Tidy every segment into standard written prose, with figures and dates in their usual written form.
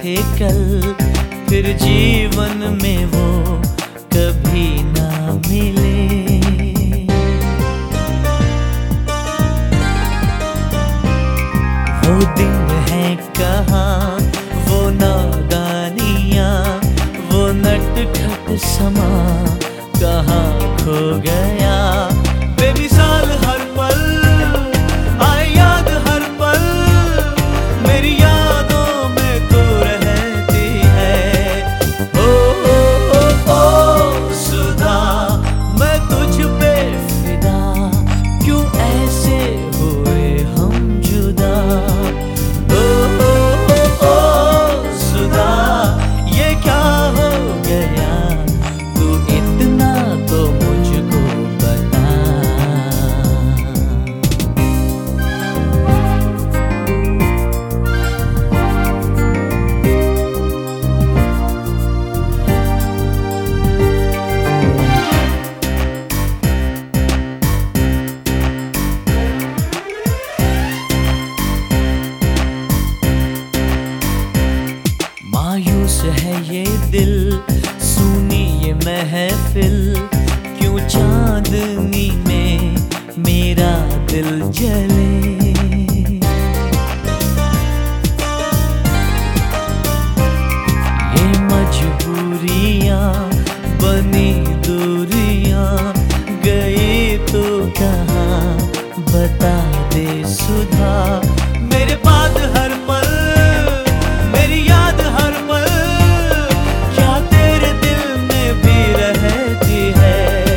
थे कल, फिर जीवन में वो कभी ना मिले। वो दिन है कहाँ, वो नादानियाँ, वो नटखट समा कहाँ खो गया। बेमिसाल हर पल आए याद, हर पल मेरी यादों में तू रहती है। ओ सुधा, मैं तुझ पे फिदा, क्यों ऐसे हुए हम जुदा। ओ सुधा, ये क्या हो गया, तू इतना तो मुझको बता। मायूस है ये दिल, सुनी ये महफिल, क्यों चांदनी में मेरा दिल जले। ये मजबूरियां बनी दूरियां, गई तो कहाँ बता दे सुधा। मेरे बाद हर पल मेरी याद, हर पल क्या तेरे दिल में भी रहती है।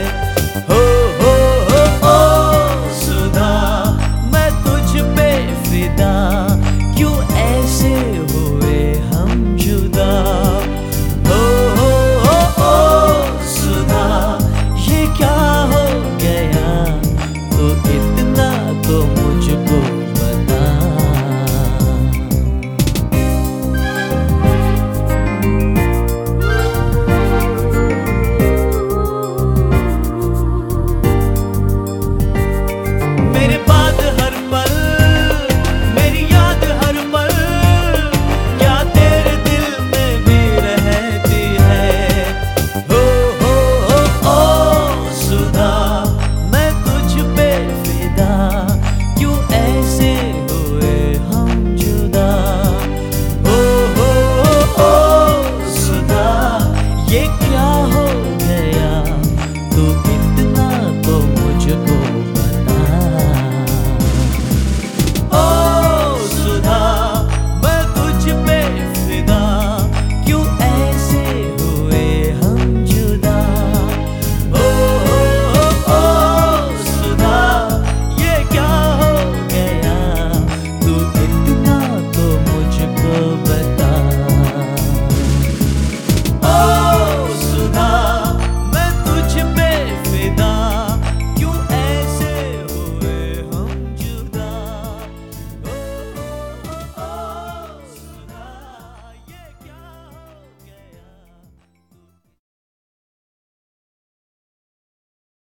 हो सुधा, मैं तुझ पे फिदा, क्यों ऐसे हुए हम जुदा। हो सुधा, ये क्या हो गया, तो इतना तो मुझको बता। मेरे बाद हर पल मेरी याद, हर पल क्या तेरे दिल में भी रहती है। हो सुधा, मैं तुझ पे फिदा, क्यों ऐसे हुए हम जुदा। हो सुधा, ये क्या हो